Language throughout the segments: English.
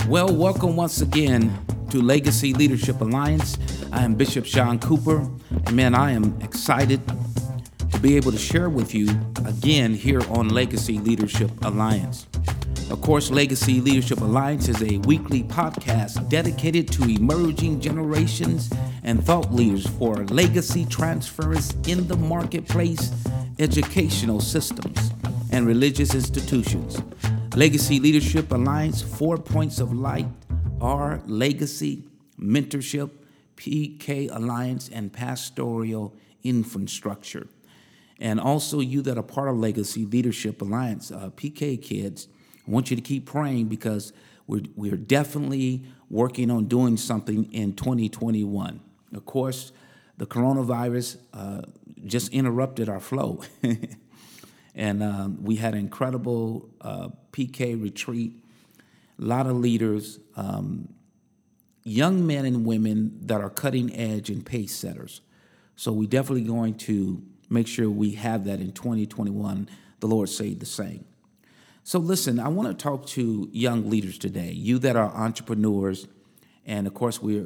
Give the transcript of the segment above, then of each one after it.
Well, welcome once again to Legacy Leadership Alliance. I am Bishop Sean Cooper, and man, I am excited to be able to share with you again here on Legacy Leadership Alliance. Of course, Legacy Leadership Alliance is a weekly podcast dedicated to emerging generations and thought leaders for legacy transfers in the marketplace, educational systems, and religious institutions. Legacy Leadership Alliance 4 points of light are legacy, mentorship, PK Alliance, and pastoral infrastructure. And also you that are part of Legacy Leadership Alliance, PK kids, I want you to keep praying because we're definitely working on doing something in 2021. Of course, the coronavirus just interrupted our flow. And we had an incredible PK retreat, a lot of leaders, young men and women that are cutting edge and pace setters. So we're definitely going to make sure we have that in 2021. The Lord say the same. So listen, I want to talk to young leaders today, you that are entrepreneurs. And of course, we're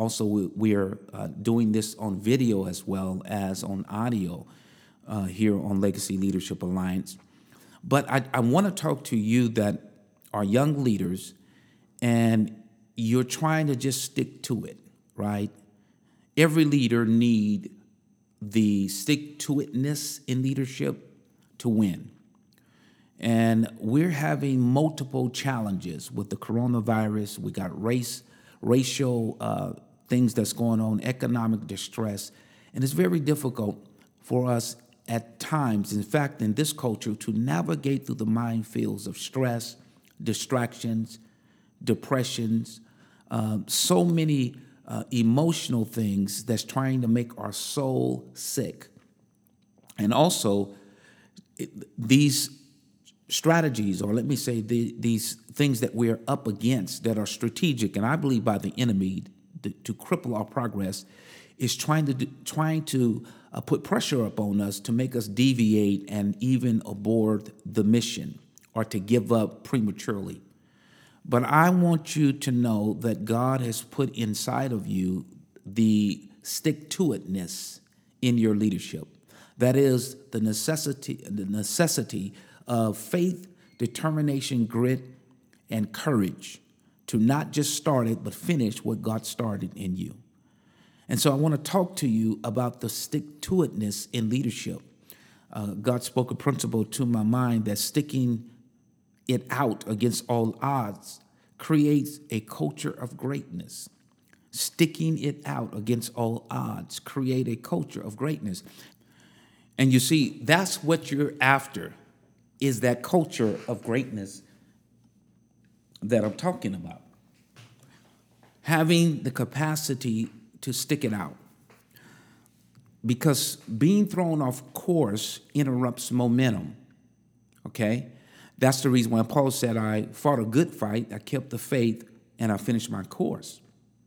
doing this on video as well as on audio. Here on Legacy Leadership Alliance. But I want to talk to you that are young leaders and you're trying to just stick to it, right? Every leader need the stick-to-itness in leadership to win. And we're having multiple challenges with the coronavirus. We got racial things that's going on, economic distress, and it's very difficult for us at times, in fact, in this culture, to navigate through the minefields of stress, distractions, depressions, so many emotional things that's trying to make our soul sick. And also, these strategies, or let me say these things that we're up against that are strategic, and I believe by the enemy to cripple our progress, is trying to put pressure upon us to make us deviate and even abort the mission or to give up prematurely. But I want you to know that God has put inside of you the stick-to-itness in your leadership. That is the necessity of faith, determination, grit, and courage to not just start it, but finish what God started in you. And so I want to talk to you about the stick-to-itness in leadership. God spoke a principle to my mind that sticking it out against all odds creates a culture of greatness. Sticking it out against all odds create a culture of greatness. And you see, that's what you're after, is that culture of greatness that I'm talking about. Having the capacity to stick it out. Because being thrown off course interrupts momentum, okay? That's the reason why Paul said, I fought a good fight, I kept the faith, and I finished my course.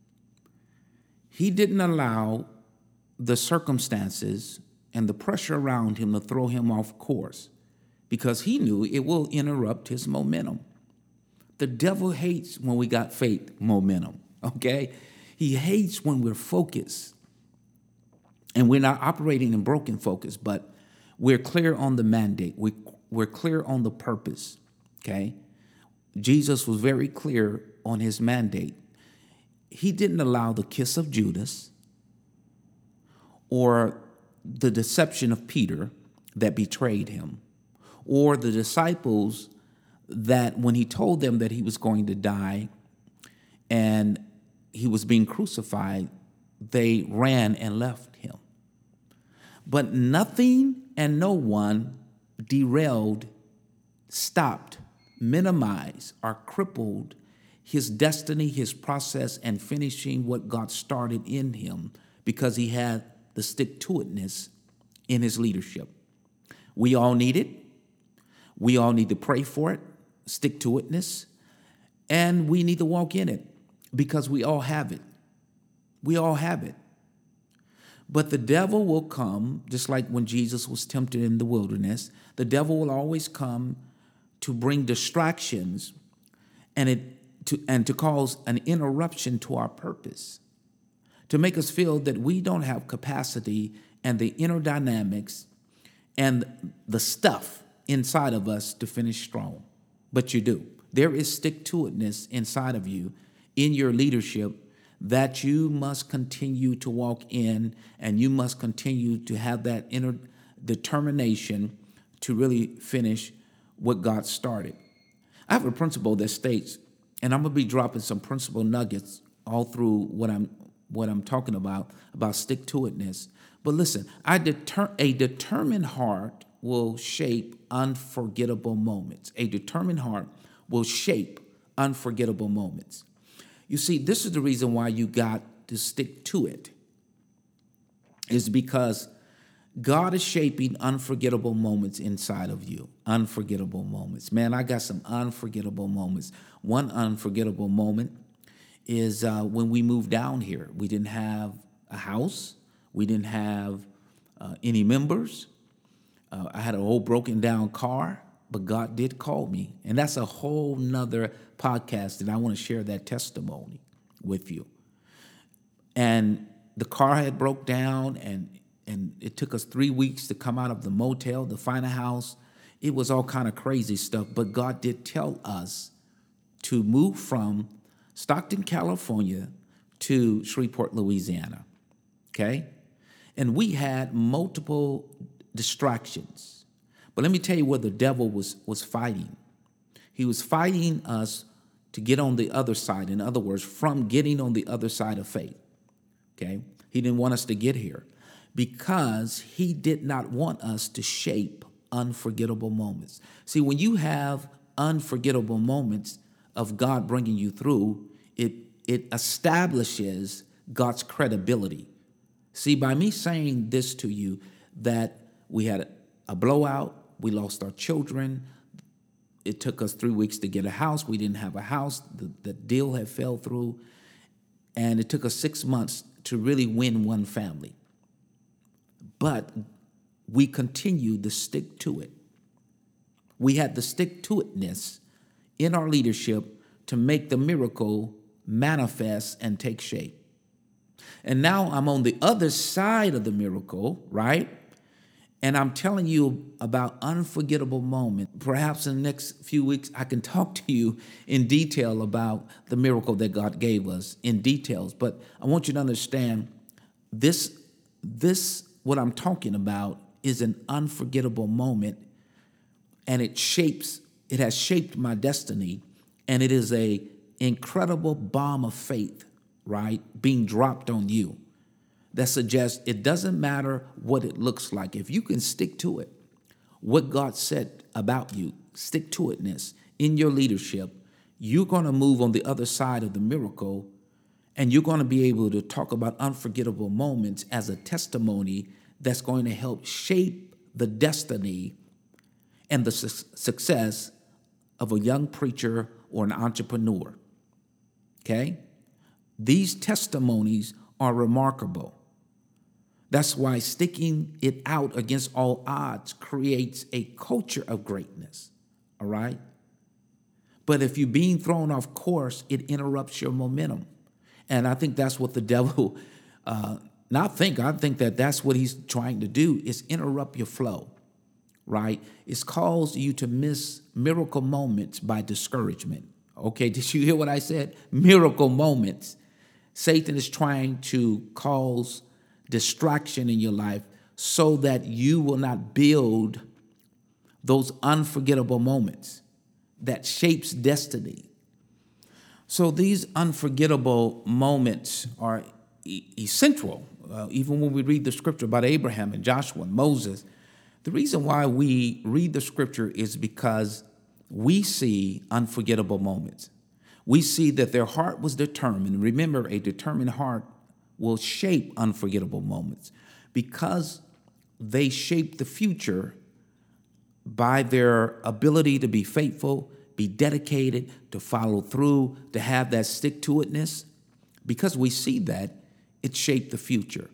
He didn't allow the circumstances and the pressure around him to throw him off course because he knew it will interrupt his momentum. The devil hates when we got faith momentum, okay? He hates when we're focused and we're not operating in broken focus, but we're clear on the mandate. We're clear on the purpose, okay? Jesus was very clear on his mandate. He didn't allow the kiss of Judas or the deception of Peter that betrayed him or the disciples that when he told them that he was going to die and he was being crucified, they ran and left him. But nothing and no one derailed, stopped, minimized, or crippled his destiny, his process, and finishing what God started in him because he had the stick-to-itness in his leadership. We all need it. We all need to pray for it, stick-to-itness, and we need to walk in it. Because we all have it. We all have it. But the devil will come, just like when Jesus was tempted in the wilderness, the devil will always come to bring distractions, and it to cause an interruption to our purpose, to make us feel that we don't have capacity and the inner dynamics and the stuff inside of us to finish strong. But you do. There is stick-to-itness inside of you in your leadership that you must continue to walk in, and you must continue to have that inner determination to really finish what God started. I have a principle that states, and I'm going to be dropping some principle nuggets all through what I'm talking about stick-to-itness. But listen, a determined heart will shape unforgettable moments. A determined heart will shape unforgettable moments. You see, this is the reason why you got to stick to it, is because God is shaping unforgettable moments inside of you. Unforgettable moments. Man, I got some unforgettable moments. One unforgettable moment is when we moved down here. We didn't have a house. We didn't have any members. I had an old broken down car, but God did call me. And that's a whole nother podcast, and I want to share that testimony with you. And the car had broke down, and it took us 3 weeks to come out of the motel to find a house. It was all kind of crazy stuff, but God did tell us to move from Stockton, California to Shreveport, Louisiana, okay? And we had multiple distractions. But let me tell you where the devil was fighting. He was fighting us to get on the other side. In other words, from getting on the other side of faith, okay? He didn't want us to get here because he did not want us to shape unforgettable moments. See, when you have unforgettable moments of God bringing you through, it establishes God's credibility. See, by me saying this to you, that we had a blowout, we lost our children, it took us 3 weeks to get a house, we didn't have a house, the deal had fell through, and it took us 6 months to really win one family. But we continued to stick to it. We had the stick-to-itness in our leadership to make the miracle manifest and take shape. And now I'm on the other side of the miracle, right? And I'm telling you about unforgettable moments. Perhaps in the next few weeks, I can talk to you in detail about the miracle that God gave us in details. But I want you to understand this what I'm talking about is an unforgettable moment, and it has shaped my destiny, and it is a incredible bomb of faith, right, being dropped on you that suggests it doesn't matter what it looks like. If you can stick to it, what God said about you, stick-to-itness in your leadership, you're going to move on the other side of the miracle, and you're going to be able to talk about unforgettable moments as a testimony that's going to help shape the destiny and the success of a young preacher or an entrepreneur. Okay? These testimonies are remarkable. That's why sticking it out against all odds creates a culture of greatness. All right? But if you're being thrown off course, it interrupts your momentum. And I think that's what the devil, I think that that's what he's trying to do, is interrupt your flow, right? It's caused you to miss miracle moments by discouragement. Okay, did you hear what I said? Miracle moments. Satan is trying to cause distraction in your life so that you will not build those unforgettable moments that shapes destiny. So these unforgettable moments are essential. Even when we read the scripture about Abraham and Joshua and Moses, the reason why we read the scripture is because we see unforgettable moments. We see that their heart was determined. Remember, a determined heart will shape unforgettable moments because they shape the future by their ability to be faithful, be dedicated, to follow through, to have that stick-to-itness. Because we see that, it shaped the future.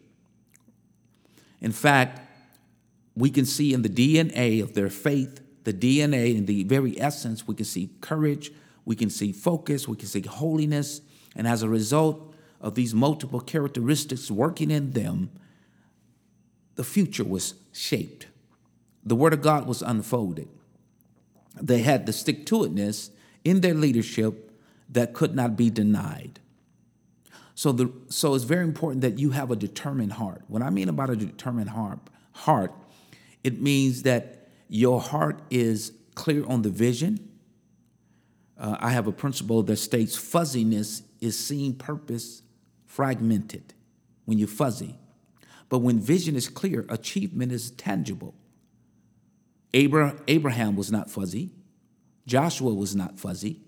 In fact, we can see in the DNA of their faith, the DNA, in the very essence, we can see courage, we can see focus, we can see holiness. And as a result of these multiple characteristics working in them, the future was shaped. The Word of God was unfolded. They had the stick-to-itness in their leadership that could not be denied. So it's very important that you have a determined heart. What I mean about a determined heart, it means that your heart is clear on the vision. I have a principle that states fuzziness is seeing purpose fragmented when you're fuzzy. But when vision is clear, achievement is tangible. Abraham was not fuzzy. Joshua was not fuzzy.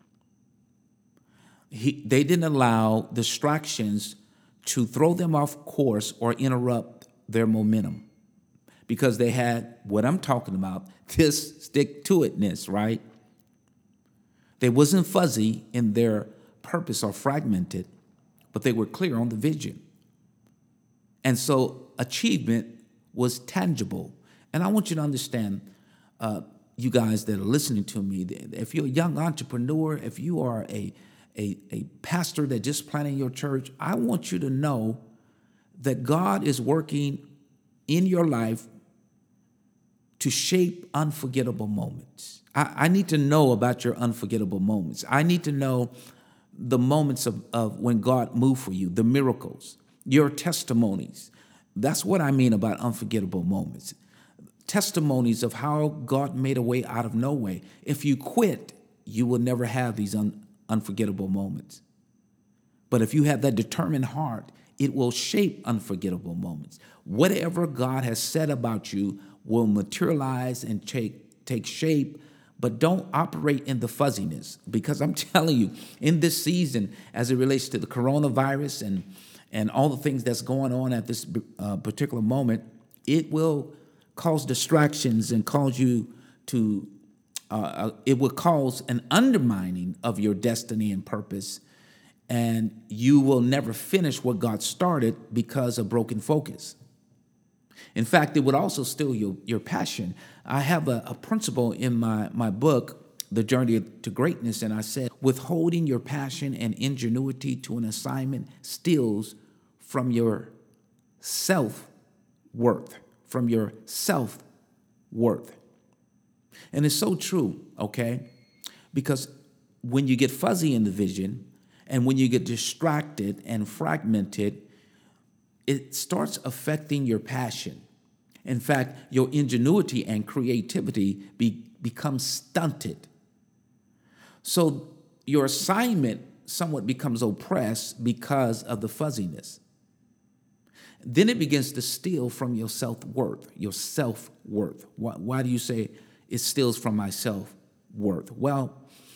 They didn't allow distractions to throw them off course or interrupt their momentum because they had what I'm talking about, this stick-to-itness, right? They wasn't fuzzy in their purpose or fragmented, but they were clear on the vision. And so achievement was tangible. And I want you to understand, you guys that are listening to me, if you're a young entrepreneur, if you are a pastor that just planted your church, I want you to know that God is working in your life to shape unforgettable moments. I need to know about your unforgettable moments. I need to know the moments of when God moved for you, the miracles, your testimonies. That's what I mean about unforgettable moments. Testimonies of how God made a way out of no way. If you quit, you will never have these unforgettable moments. But if you have that determined heart, it will shape unforgettable moments. Whatever God has said about you will materialize and take shape, but don't operate in the fuzziness. Because I'm telling you, in this season, as it relates to the coronavirus and all the things that's going on at this particular moment, it will cause distractions and cause you to, it will cause an undermining of your destiny and purpose. And you will never finish what God started because of broken focus. In fact, it would also steal your passion. I have a principle in my book, The Journey to Greatness, and I said, withholding your passion and ingenuity to an assignment steals from your self-worth, And it's so true, okay? Because when you get fuzzy in the vision and when you get distracted and fragmented, it starts affecting your passion. In fact, your ingenuity and creativity becomes stunted. So your assignment somewhat becomes oppressed because of the fuzziness. Then it begins to steal from your self-worth, Why do you say it steals from my self-worth? Well,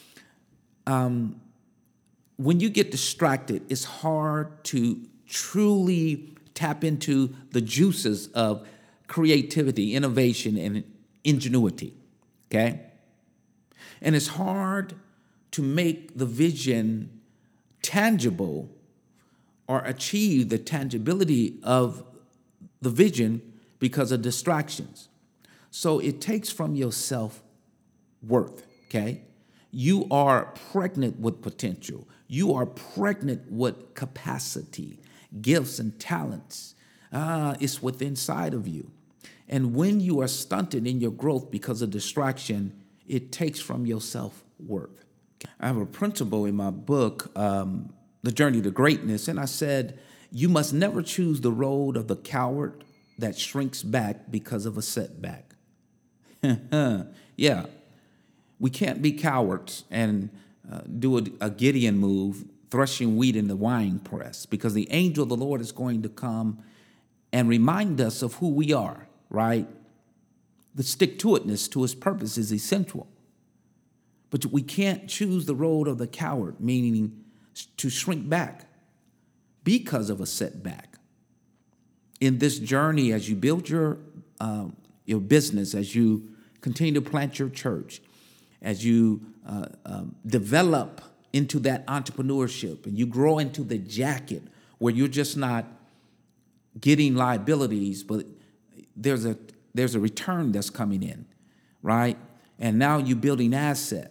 when you get distracted, it's hard to truly tap into the juices of creativity, innovation, and ingenuity, okay? And it's hard to make the vision tangible or achieve the tangibility of the vision because of distractions. So it takes from your self-worth, okay? You are pregnant with potential. You are pregnant with capacity, gifts, and talents. It's within inside of you. And when you are stunted in your growth because of distraction, it takes from your self-worth. I have a principle in my book, The Journey to Greatness, and I said, you must never choose the road of the coward that shrinks back because of a setback. Yeah, we can't be cowards and do a Gideon move, threshing wheat in the wine press, because the angel of the Lord is going to come and remind us of who we are, right? The stick-to-itness to his purpose is essential. But we can't choose the road of the coward, meaning to shrink back because of a setback. In this journey, as you build your business, as you continue to plant your church, as you develop into that entrepreneurship and you grow into the jacket where you're just not getting liabilities, but there's a return that's coming in, right? And now you're building assets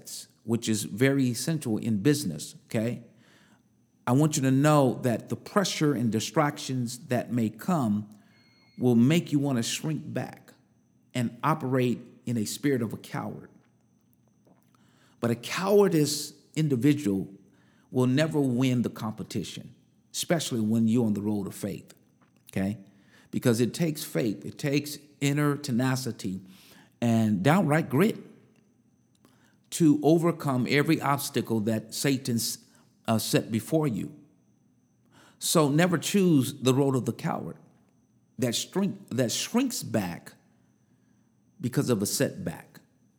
which is very essential in business, okay? I want you to know that the pressure and distractions that may come will make you want to shrink back and operate in a spirit of a coward. But a cowardice individual will never win the competition, especially when you're on the road of faith, okay? Because it takes faith, it takes inner tenacity and downright grit to overcome every obstacle that Satan's set before you. So never choose the road of the coward that shrinks back because of a setback.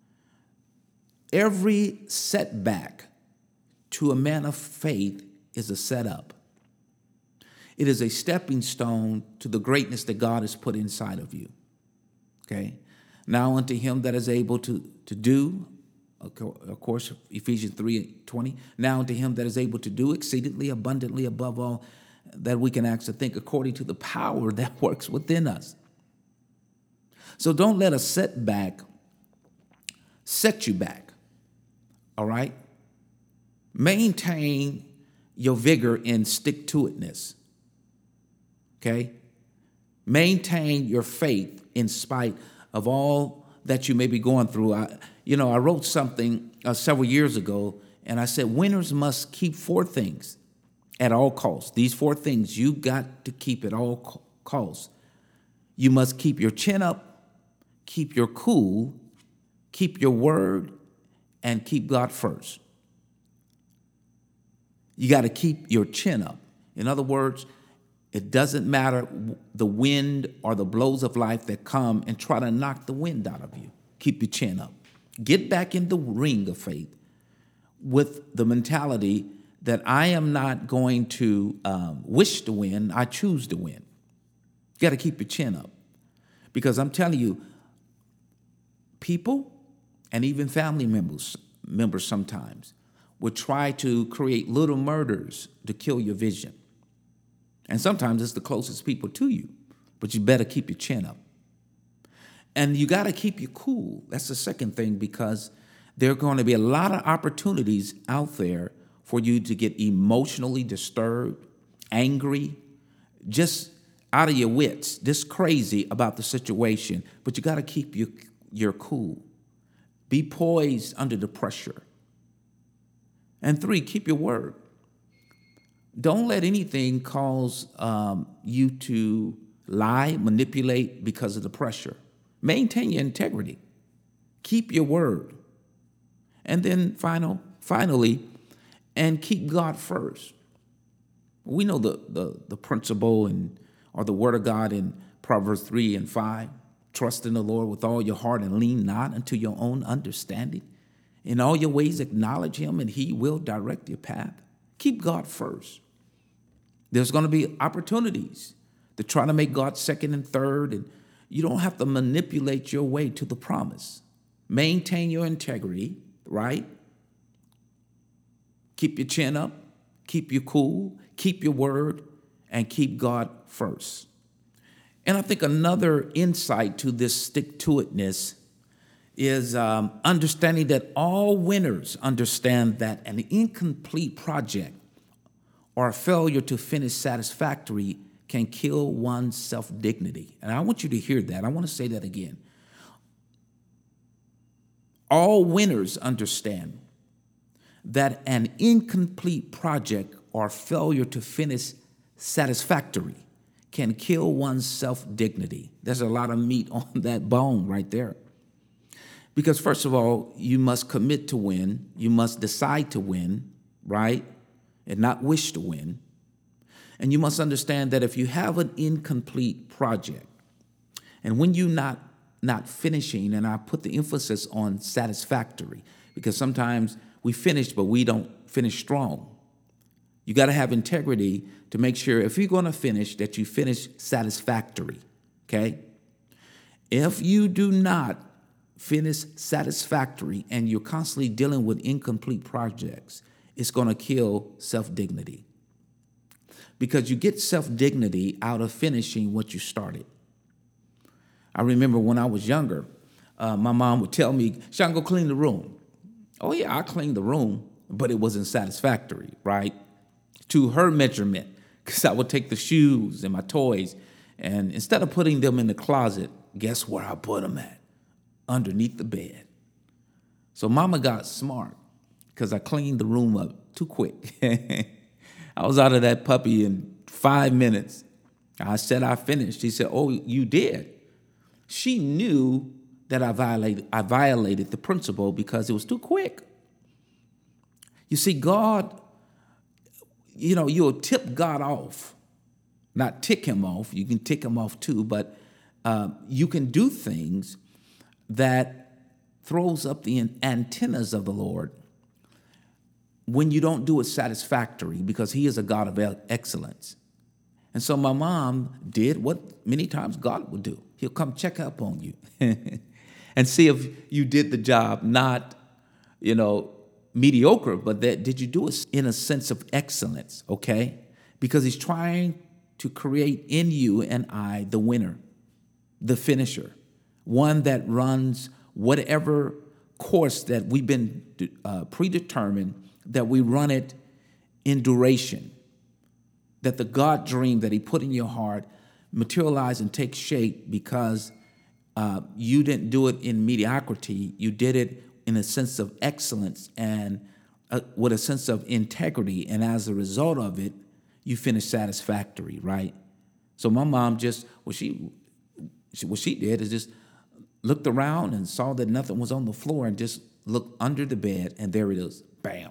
Every setback to a man of faith is a setup. It is a stepping stone to the greatness that God has put inside of you. Okay? Now unto him that is able to do, of course, Ephesians 3:20, now unto him that is able to do exceedingly abundantly above all that we can actually think, according to the power that works within us. So don't let a setback set you back, all right? Maintain your vigor and stick-to-itness, okay? Maintain your faith in spite of all that you may be going through. I wrote something several years ago, and I said, winners must keep 4 things at all costs. These 4 things you got to keep at all costs. You must keep your chin up, keep your cool, keep your word, and keep God first. You got to keep your chin up. In other words, it doesn't matter the wind or the blows of life that come and try to knock the wind out of you. Keep your chin up. Get back in the ring of faith with the mentality that I am not going to wish to win, I choose to win. You got to keep your chin up. Because I'm telling you, people and even family members sometimes would try to create little murders to kill your vision. And sometimes it's the closest people to you, but you better keep your chin up. And you got to keep you cool. That's the second thing, because there are going to be a lot of opportunities out there for you to get emotionally disturbed, angry, just out of your wits, just crazy about the situation. But you got to keep your cool. Be poised under the pressure. And 3, keep your word. Don't let anything cause you to lie, manipulate because of the pressure. Maintain your integrity. Keep your word. And then finally, and keep God first. We know the principle or the word of God in Proverbs 3:5. Trust in the Lord with all your heart and lean not unto your own understanding. In all your ways acknowledge him and he will direct your path. Keep God first. There's going to be opportunities to try to make God second and third, and you don't have to manipulate your way to the promise. Maintain your integrity, right? Keep your chin up, keep you cool, keep your word, and keep God first. And I think another insight to this stick-to-itness is understanding that all winners understand that an incomplete project or a failure to finish satisfactory can kill one's self-dignity. And I want you to hear that. I want to say that again. All winners understand that an incomplete project or failure to finish satisfactory can kill one's self-dignity. There's a lot of meat on that bone right there. Because first of all, you must commit to win. You must decide to win, right? And not wish to win. And you must understand that if you have an incomplete project, and when you're not finishing, and I put the emphasis on satisfactory, because sometimes we finish, but we don't finish strong. You got to have integrity to make sure if you're going to finish, that you finish satisfactory, okay? If you do not finish satisfactory and you're constantly dealing with incomplete projects, it's going to kill self-dignity. Because you get self-dignity out of finishing what you started. I remember when I was younger, my mom would tell me, "Sean, go clean the room." Oh, yeah, I cleaned the room, but it wasn't satisfactory, right? To her measurement, because I would take the shoes and my toys, and instead of putting them in the closet, guess where I put them at? Underneath the bed. So mama got smart because I cleaned the room up too quick. I was out of that puppy in 5 minutes. I said I finished. She said, "Oh, you did." She knew that I violated the principle because it was too quick. You see, God, you'll tip God off, not tick him off. You can tick him off too, but you can do things that throws up the antennas of the Lord when you don't do it satisfactory, because he is a God of excellence. And so my mom did what many times God would do. He'll come check up on you and see if you did the job, not, mediocre, but that did you do it in a sense of excellence, okay? Because he's trying to create in you and I the winner, the finisher, one that runs whatever course that we've been predetermined, that we run it in duration, that the God dream that he put in your heart materialize and take shape because you didn't do it in mediocrity. You did it in a sense of excellence and with a sense of integrity. And as a result of it, you finish satisfactory, right? So my mom what she did is just looked around and saw that nothing was on the floor and just looked under the bed, and there it is, bam.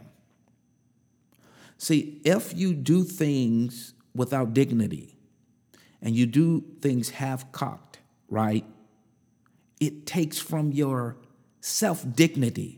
See, if you do things without dignity and you do things half-cocked, right, it takes from your self-dignity.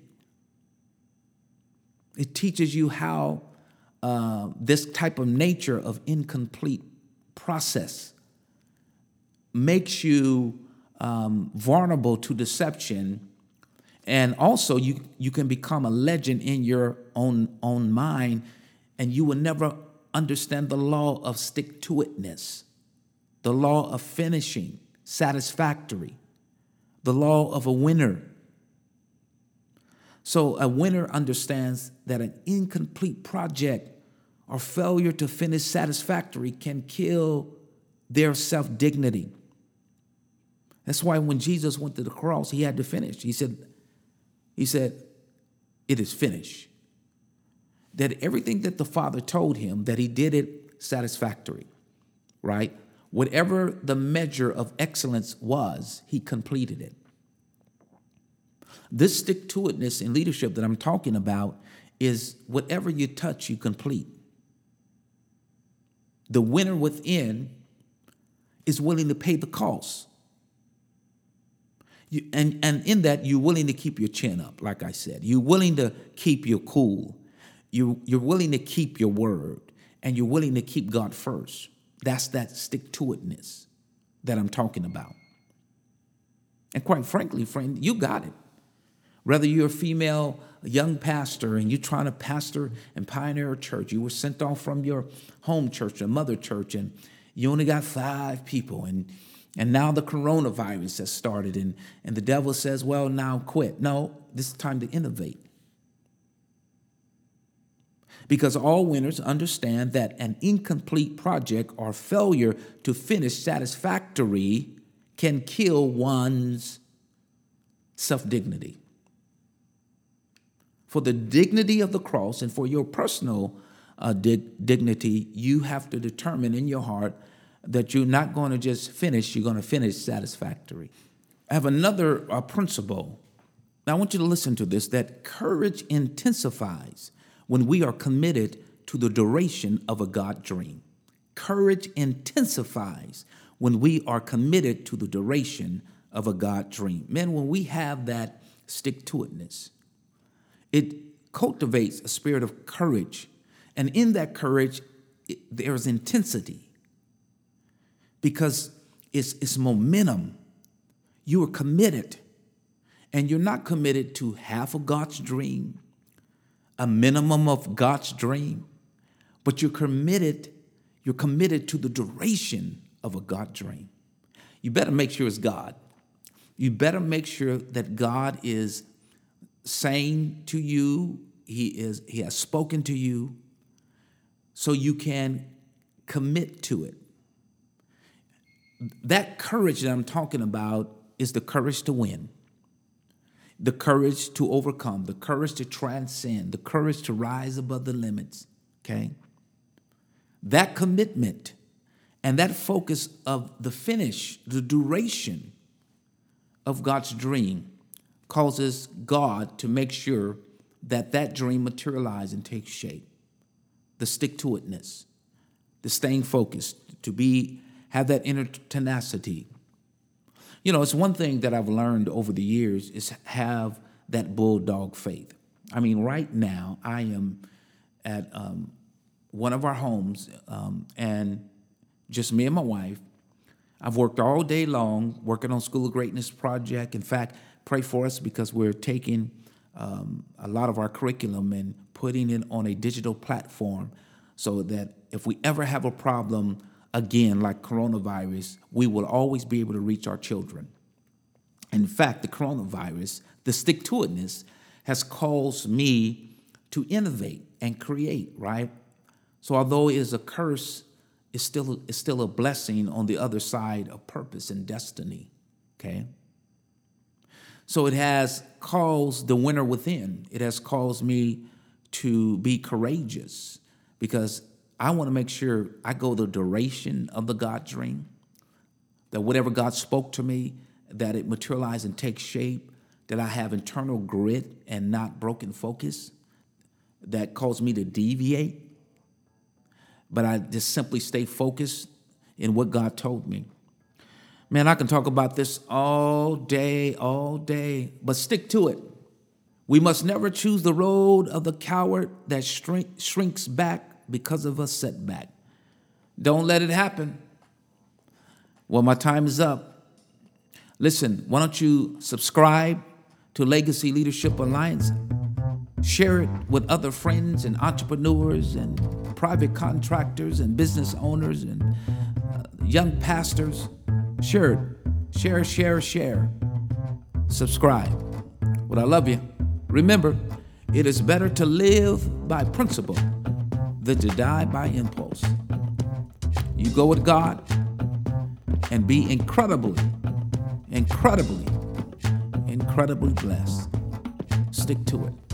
It teaches you how this type of nature of incomplete process makes you vulnerable to deception. And also you can become a legend in your own mind, and you will never understand the law of stick-to-itness, the law of finishing satisfactory, the law of a winner. So a winner understands that an incomplete project or failure to finish satisfactory can kill their self-dignity. That's why when Jesus went to the cross, he had to finish. He said, "It is finished." That everything that the Father told him, that he did it satisfactory, right? Whatever the measure of excellence was, he completed it. This stick-to-itness in leadership that I'm talking about is whatever you touch, you complete. The winner within is willing to pay the cost. And in that, you're willing to keep your chin up, like I said. You're willing to keep your cool. You're willing to keep your word, and you're willing to keep God first. That's that stick-to-itness that I'm talking about. And quite frankly, friend, you got it. Whether you're a female, a young pastor, and you're trying to pastor and pioneer a church, you were sent off from your home church, your mother church, and you only got 5 people, and now the coronavirus has started, and the devil says, well, now quit. No, this is time to innovate. Because all winners understand that an incomplete project or failure to finish satisfactory can kill one's self-dignity. For the dignity of the cross and for your personal dignity, you have to determine in your heart that you're not going to just finish, you're going to finish satisfactory. I have another principle. Now, I want you to listen to this, that courage intensifies when we are committed to the duration of a God dream. Courage intensifies when we are committed to the duration of a God dream. Man, when we have that stick-to-itness, it cultivates a spirit of courage. And in that courage, there's intensity because it's momentum. You are committed, and you're not committed to half of God's dream, a minimum of God's dream, but you're committed to the duration of a God dream. You better make sure it's God. You better make sure that God is saying to you, he has spoken to you, so you can commit to it. That courage that I'm talking about is the courage to win, the courage to overcome, the courage to transcend, the courage to rise above the limits, okay? That commitment and that focus of the finish, the duration of God's dream causes God to make sure that that dream materializes and takes shape. The stick-to-itness, the staying focused, have that inner tenacity. You know, it's one thing that I've learned over the years is have that bulldog faith. I mean, right now I am at one of our homes and just me and my wife. I've worked all day long working on School of Greatness project. In fact, pray for us because we're taking a lot of our curriculum and putting it on a digital platform so that if we ever have a problem again like coronavirus, we will always be able to reach our children. In fact, the coronavirus, the stick-to-itness, has caused me to innovate and create, right? So although it is a curse, it's still a blessing on the other side of purpose and destiny, okay? So it has caused the winner within. It has caused me to be courageous because I want to make sure I go the duration of the God dream, that whatever God spoke to me, that it materialize and take shape, that I have internal grit and not broken focus that caused me to deviate, but I just simply stay focused in what God told me. Man, I can talk about this all day, but stick to it. We must never choose the road of the coward that shrinks back because of a setback. Don't let it happen. Well, my time is up. Listen, why don't you subscribe to Legacy Leadership Alliance? Share it with other friends and entrepreneurs and private contractors and business owners and young pastors. Share it. Share. Subscribe. Well, I love you. Remember, it is better to live by principle than to die by impulse. You go with God and be incredibly blessed. Stick to it.